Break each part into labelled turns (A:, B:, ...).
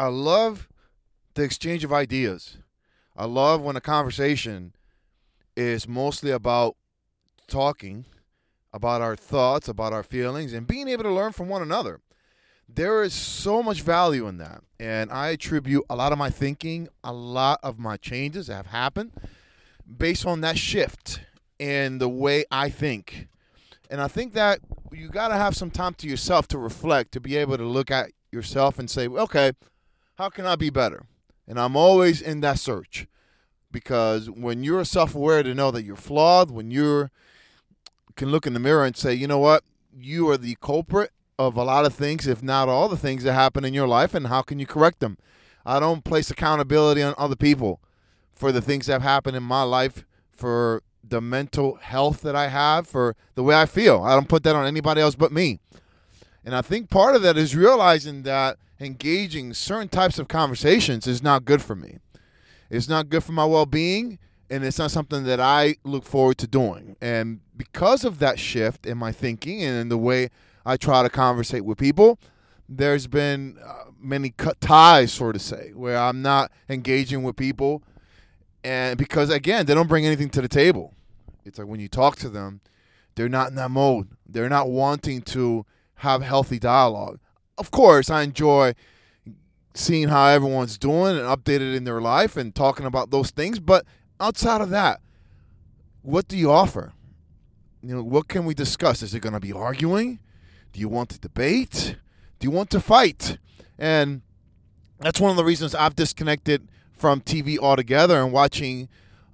A: I love the exchange of ideas. I love when a conversation is mostly about talking about our thoughts, about our feelings, and being able to learn from one another. There is so much value in that. And I attribute a lot of my thinking, a lot of my changes that have happened based on that shift in the way I think. And I think that you got to have some time to yourself to reflect, to be able to look at yourself and say, okay, how can I be better? And I'm always in that search because when you're self-aware to know that you're flawed, when you can look in the mirror and say, you know what, you are the culprit of a lot of things, if not all the things that happen in your life, and how can you correct them? I don't place accountability on other people for the things that have happened in my life, for the mental health that I have, for the way I feel. I don't put that on anybody else but me. And I think part of that is realizing that engaging certain types of conversations is not good for me. It's not good for my well-being, and it's not something that I look forward to doing. And because of that shift in my thinking and in the way I try to conversate with people, there's been many cut ties, so to say, where I'm not engaging with people. And because, again, they don't bring anything to the table. It's like when you talk to them, they're not in that mode. They're not wanting to have healthy dialogue. Of course, I enjoy seeing how everyone's doing and updated in their life and talking about those things. But outside of that, what do you offer? What can we discuss? Is it going to be arguing? Do you want to debate? Do you want to fight? And that's one of the reasons I've disconnected from TV altogether and watching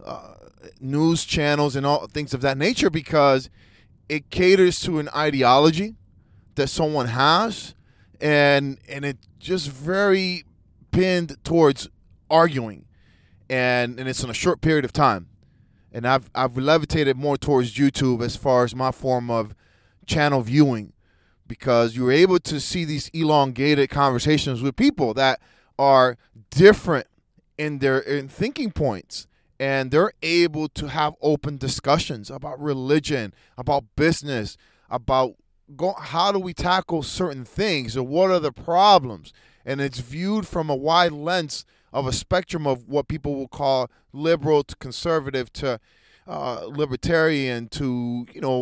A: news channels and all things of that nature, because it caters to an ideology that someone has, and it's just very pinned towards arguing, and it's in a short period of time. And I've levitated more towards YouTube as far as my form of channel viewing, because you're able to see these elongated conversations with people that are different in their thinking points, and they're able to have open discussions about religion, about business, about how do we tackle certain things, or what are the problems. And it's viewed from a wide lens of a spectrum of what people will call liberal to conservative to libertarian to,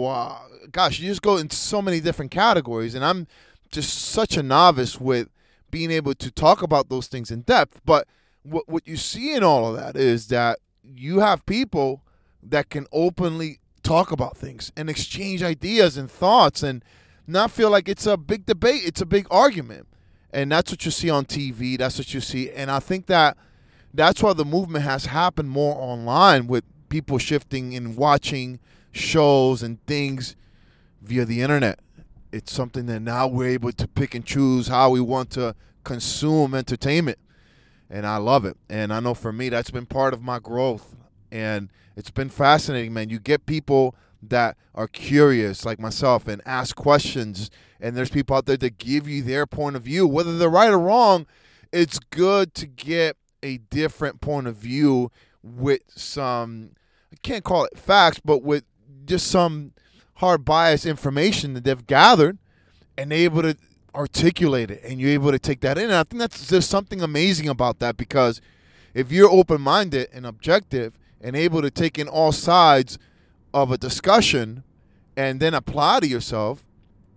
A: gosh, you just go into so many different categories. And I'm just such a novice with being able to talk about those things in depth. But what you see in all of that is that you have people that can openly talk about things and exchange ideas and thoughts and not feel like it's a big debate, it's a big argument. And that's what you see on TV, that's what you see. And I think that's why the movement has happened more online, with people shifting and watching shows and things via the internet. It's something that now we're able to pick and choose how we want to consume entertainment. And I love it. And I know for me, that's been part of my growth. And it's been fascinating, man. You get people that are curious like myself and ask questions. And there's people out there that give you their point of view. Whether they're right or wrong, it's good to get a different point of view with some, I can't call it facts, but with just some hard bias information that they've gathered, and able to articulate it, and you're able to take that in. And I think there's something amazing about that, because if you're open-minded and objective and able to take in all sides of a discussion and then apply to yourself,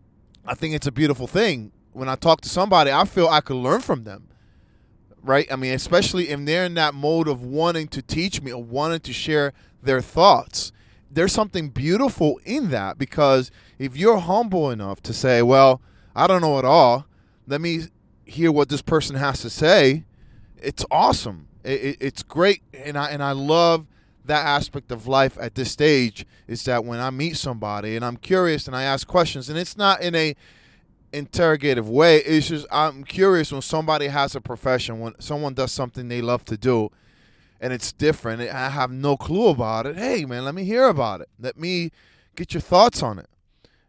A: I think it's a beautiful thing. When I talk to somebody, I feel I could learn from them, right? I mean, especially if they're in that mode of wanting to teach me or wanting to share their thoughts. There's something beautiful in that, because if you're humble enough to say, well, I don't know it all, let me hear what this person has to say, it's awesome. It's great. And I love that aspect of life at this stage, is that when I meet somebody and I'm curious and I ask questions, and it's not in a interrogative way, it's just I'm curious when somebody has a profession, when someone does something they love to do, and it's different, I have no clue about it. Hey, man, let me hear about it. Let me get your thoughts on it,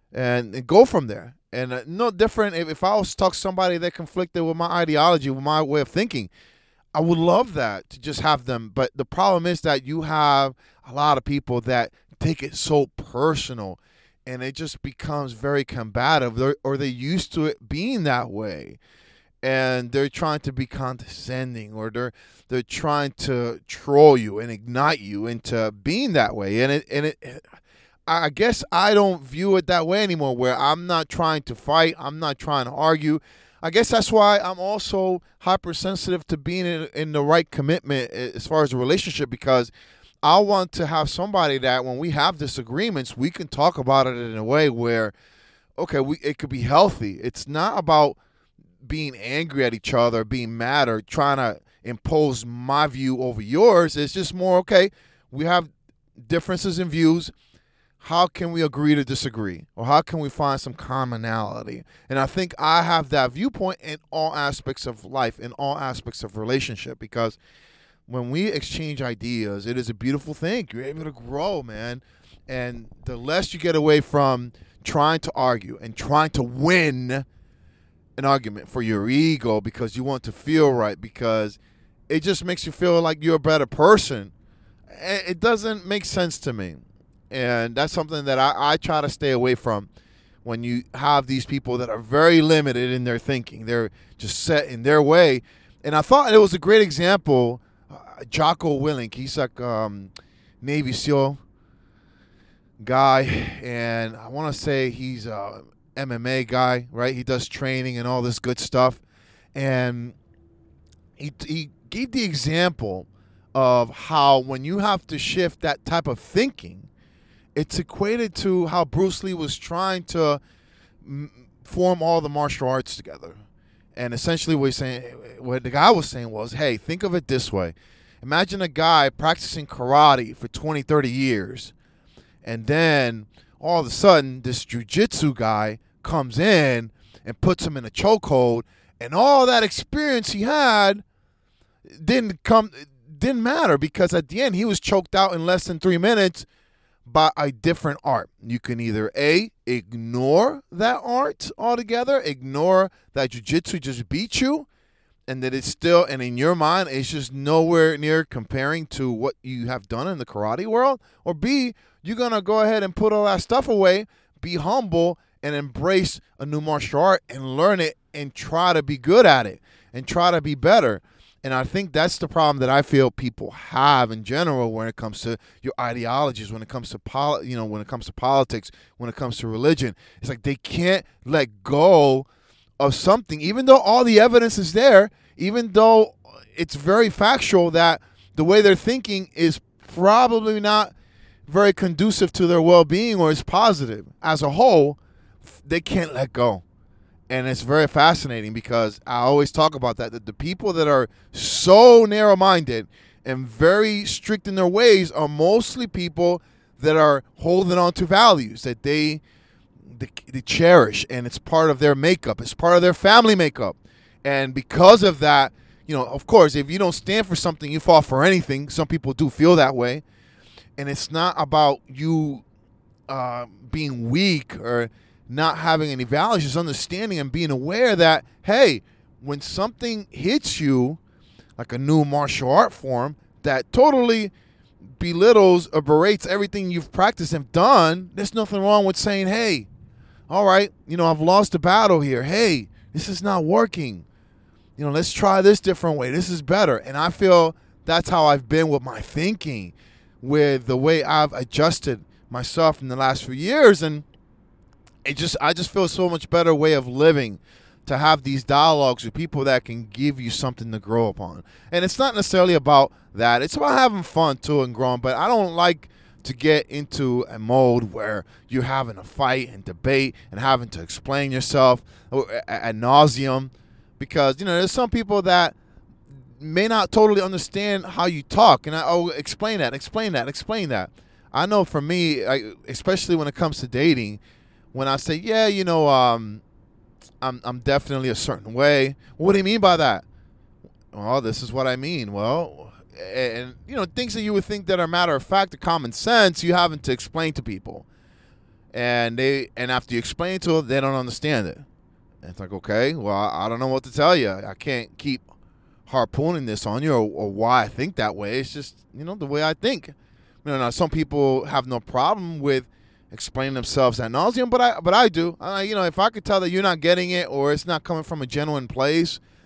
A: and go from there. And no different if I was to talk to somebody that conflicted with my ideology, with my way of thinking. I would love that, to just have them. But the problem is that you have a lot of people that take it so personal, and it just becomes very combative, or they're used to it being that way. and they're trying to be condescending, or they're trying to troll you and ignite you into being that way. And I guess I don't view it that way anymore, where I'm not trying to fight, I'm not trying to argue. I guess that's why I'm also hypersensitive to being in the right commitment as far as a relationship, because I want to have somebody that when we have disagreements, we can talk about it in a way where, okay, it could be healthy. It's not about being angry at each other, being mad, or trying to impose my view over yours. It's just more, okay, we have differences in views. How can we agree to disagree? Or how can we find some commonality? And I think I have that viewpoint in all aspects of life, in all aspects of relationship, because when we exchange ideas, it is a beautiful thing. You're able to grow, man. And the less you get away from trying to argue and trying to win an argument for your ego because you want to feel right, because it just makes you feel like you're a better person. It doesn't make sense to me. And that's something that I try to stay away from when you have these people that are very limited in their thinking. They're just set in their way. And I thought it was a great example. Jocko Willink, he's like Navy SEAL guy. And I want to say he's MMA guy, right? He does training and all this good stuff. And he gave the example of how when you have to shift that type of thinking, it's equated to how Bruce Lee was trying to form all the martial arts together. And essentially what the guy was saying was, hey, think of it this way. Imagine a guy practicing karate for 20, 30 years. And then all of a sudden, this jiu-jitsu guy comes in and puts him in a chokehold. And all that experience he had didn't matter, because at the end, he was choked out in less than 3 minutes by a different art. You can either A, ignore that art altogether, ignore that jiu-jitsu just beat you, and that it's still, and in your mind, it's just nowhere near comparing to what you have done in the karate world. Or B, you're going to go ahead and put all that stuff away, be humble, and embrace a new martial art and learn it and try to be good at it and try to be better. And I think that's the problem that I feel people have in general when it comes to your ideologies, when it comes to when it comes to politics, when it comes to religion. It's like they can't let go of something, even though all the evidence is there, even though it's very factual that the way they're thinking is probably not very conducive to their well-being or is positive. As a whole, they can't let go. And it's very fascinating, because I always talk about that the people that are so narrow-minded and very strict in their ways are mostly people that are holding on to values that they cherish, and it's part of their makeup. It's part of their family makeup. And because of that, of course, if you don't stand for something, you fall for anything. Some people do feel that way. And it's not about you being weak or not having any values, just understanding and being aware that, hey, when something hits you, like a new martial art form that totally belittles or berates everything you've practiced and done, there's nothing wrong with saying, hey, all right, I've lost the battle here. Hey, this is not working. Let's try this different way. This is better. And I feel that's how I've been with my thinking, with the way I've adjusted myself in the last few years. And I just feel so much better way of living to have these dialogues with people that can give you something to grow upon. And it's not necessarily about that. It's about having fun too and growing. But I don't like to get into a mode where you're having a fight and debate and having to explain yourself ad nauseum, because there's some people that may not totally understand how you talk, and explain that. I know for me, especially when it comes to dating, when I say, yeah, I'm definitely a certain way. What do you mean by that? Well, this is what I mean. Well, and things that you would think that are matter of fact or common sense, you having to explain to people, and after you explain it to them, they don't understand it. And it's like, okay, well, I don't know what to tell you. I can't keep harpooning this on you or why I think that way. It's just the way I think. Now some people have no problem with explaining themselves ad nauseum, but I do. If I could tell that you're not getting it or it's not coming from a genuine place,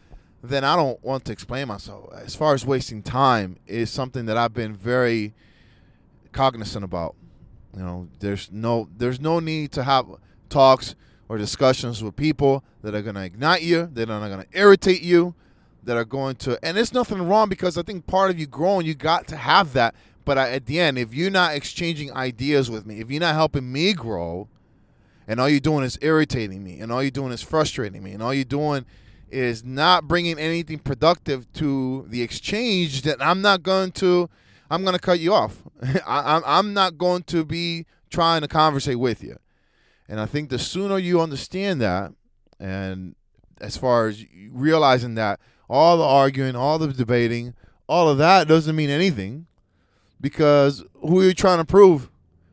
A: then I don't want to explain myself. As far as wasting time is something that I've been very cognizant about. There's no need to have talks or discussions with people that are going to ignite you, that are going to irritate you, that are going to, and there's nothing wrong, because I think part of you growing, you got to have that. But at the end, if you're not exchanging ideas with me, if you're not helping me grow, and all you're doing is irritating me, and all you're doing is frustrating me, and all you're doing is not bringing anything productive to the exchange, then I'm going to cut you off. I'm not going to be trying to conversate with you. And I think the sooner you understand that, and as far as realizing that all the arguing, all the debating, all of that doesn't mean anything, because who are you trying to prove?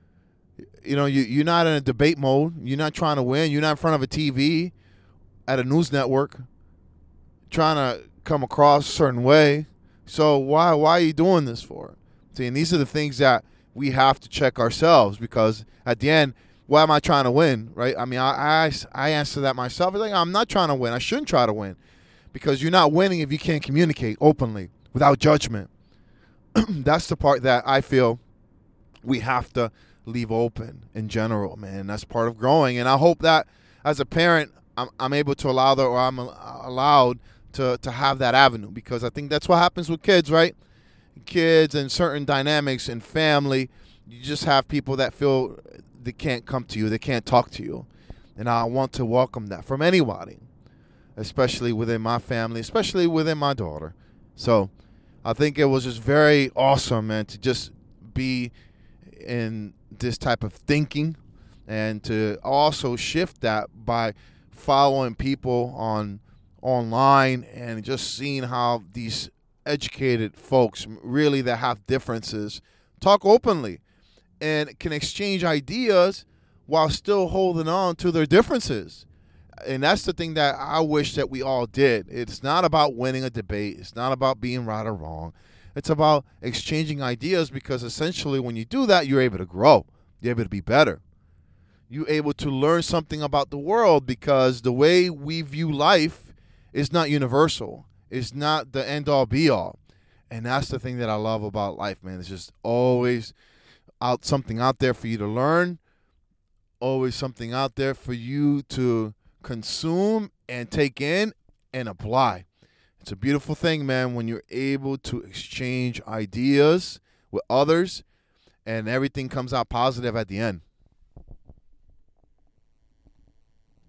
A: You're not in a debate mode. You're not trying to win. You're not in front of a TV at a news network trying to come across a certain way. So why are you doing this for? See, and these are the things that we have to check ourselves, because at the end, why am I trying to win, right? I mean, I answer that myself. It's like, I'm not trying to win. I shouldn't try to win, because you're not winning if you can't communicate openly without judgment. That's the part that I feel we have to leave open in general, man. That's part of growing. And I hope that as a parent, I'm able to allow that, or I'm allowed to have that avenue, because I think that's what happens with kids, right? Kids and certain dynamics in family, you just have people that feel they can't come to you, they can't talk to you. And I want to welcome that from anybody, especially within my family, especially within my daughter. So I think it was just very awesome, man, to just be in this type of thinking, and to also shift that by following people online and just seeing how these educated folks really that have differences talk openly and can exchange ideas while still holding on to their differences. And that's the thing that I wish that we all did. It's not about winning a debate. It's not about being right or wrong. It's about exchanging ideas, because essentially when you do that, you're able to grow. You're able to be better. You're able to learn something about the world, because the way we view life is not universal. It's not the end-all, be-all. And that's the thing that I love about life, man. It's just always something out there for you to learn, always something out there for you to consume and take in and apply. It's a beautiful thing, man, when you're able to exchange ideas with others and everything comes out positive at the end.